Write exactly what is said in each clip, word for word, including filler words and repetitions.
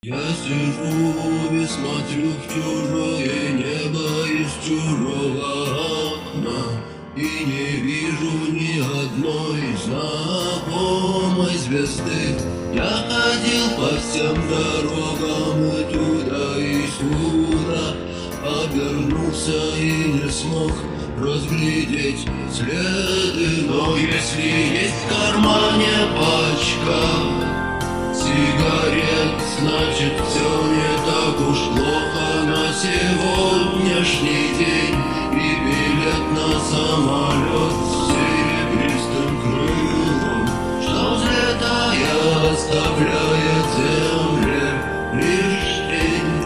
Я сижу и смотрю в чужое небо из чужого окна и не вижу ни одной знакомой звезды. Я ходил по всем дорогам и туда и сюда, обернулся и не смог разглядеть следы. Но если есть в кармане пачка сигарет, значит все не так уж плохо на сегодняшний день. И билет на самолет с серебристым крылом, что взлетая оставляет земле лишь тень.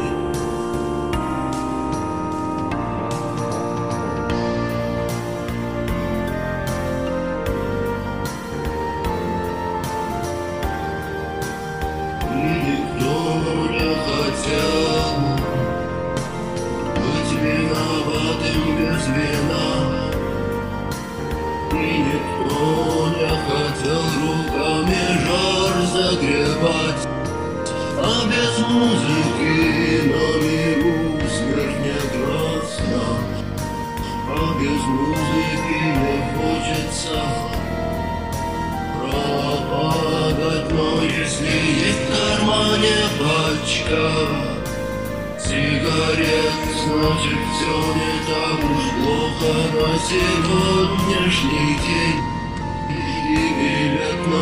Никто не хотел быть виноватым без вина, и никто не хотел руками жар загребать. А без музыки на миру смерть не красна, а без музыки не хочется пропадать. Но если есть в кармане пачка сигарет, значит все не так уж плохо на сегодняшний день. И билет